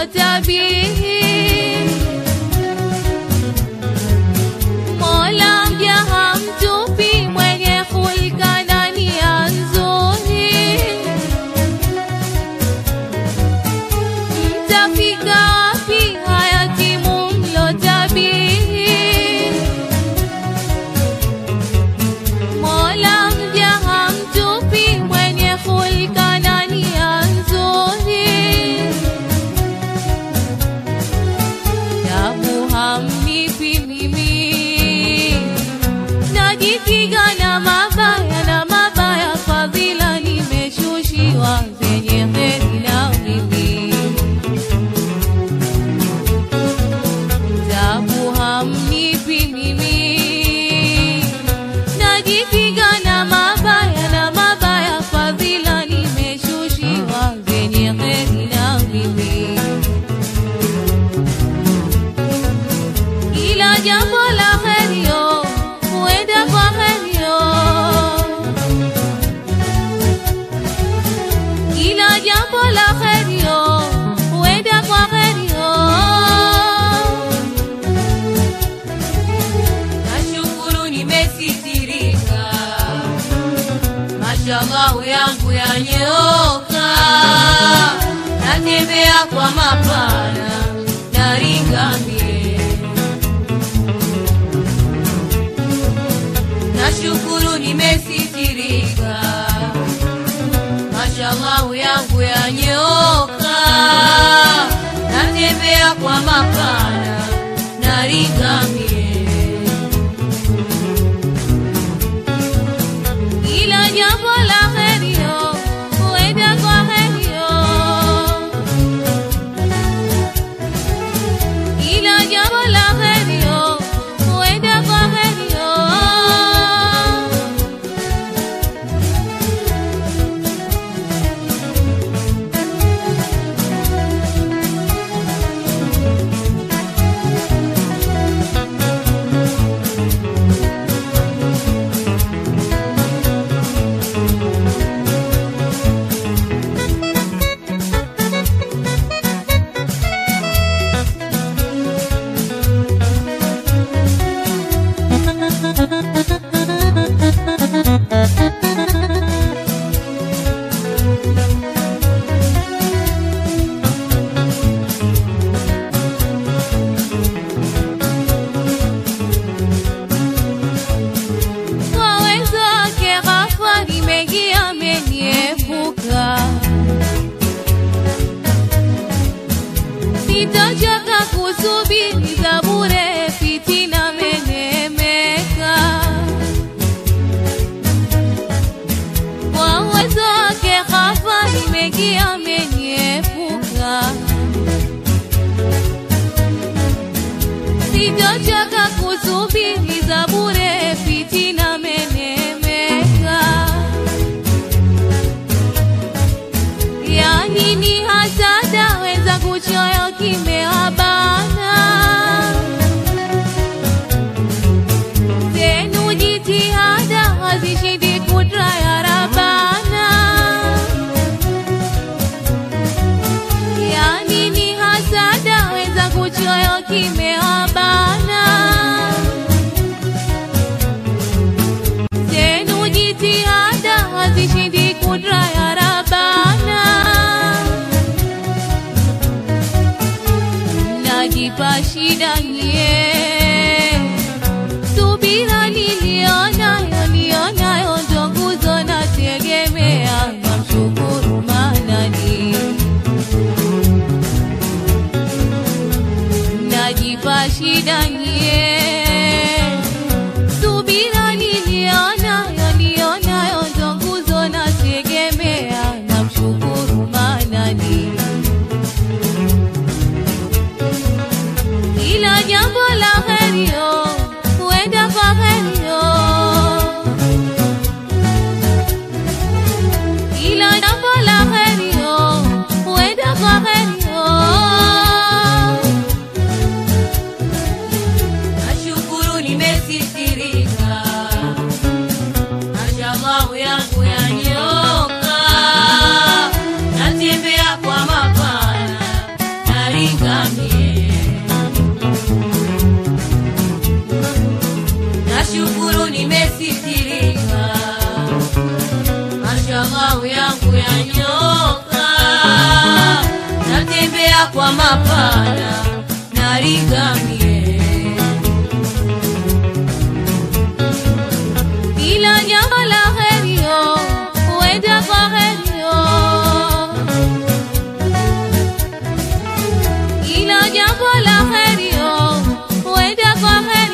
mlotabihi. Mola mja hamtupi mwenye hulka na nia nzuri. Mtafika wapi hayatimu mlotabihi. Mola mja hamtupi mwenye hulka na nia nzuri. Damu hamnipi mimi, najikinga na mabaya, fadhila nimeshushiwa zenye heri na mimi. Damu hamnipi mimi, najikinga na mabaya, fadhila nimeshushiwa zenye heri na mimi. Kila jambo la herio huenda kwa herio. Kila jambo la herio huenda kwa herio. Nashukuru nimesitirika, mashallah yangu yanyoka. Natembea kwa mapana naringa mie. Nashukuru nimesitirika, mashallah yangu yanyoka. Natembea kwa mapana naringa mie. Kila jambo la herio huenda kwa herio. Kila jambo la herio huenda kwa herio. Kwa uwezo wake ghafari mengi ameniepuka. Sitachoka kusubiri za bure, fitina menemeka. Kwa uwezo wake ghafari mengi ameniepuka. Sitachoka kusubiri za bure, fitina menemeka. Yani ni hasada weza kuchoyo kimewabana. Zenu jitihada hazishindi kudra ya Rabbana. Yani ni hasada weza kuchoyo kimewabana. Zenu jitihada hazishindi kudra ya Rabbana. Najipa shida nye, subira nilionayo ndo nguzo nategemea. Namshukuru Manani. Najipa shida nye, subira nilionayo ndo nguzo nategemea. Namshukuru Manani. Kila jambo la herio huenda kwa herio. Kila jambo la herio huenda kwa herio. mie. Nashukuru nimesitirika, mashallah yangu yanyoka, natembea kwa mapana naringa mie. Kila jambo la heri huenda kwa heri, kila jambo la heri huenda kwa heri.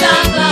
Jambo